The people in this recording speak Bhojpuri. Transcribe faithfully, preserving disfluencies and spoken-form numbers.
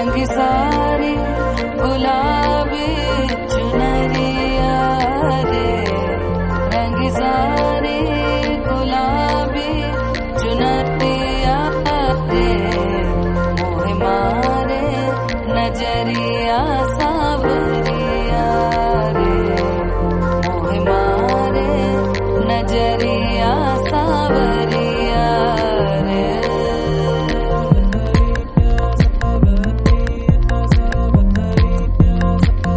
रंग सारी गुलाबी चुनरिया रे, रंग सारी गुलाबी चुनरिया रे, मोह मारे नजरिया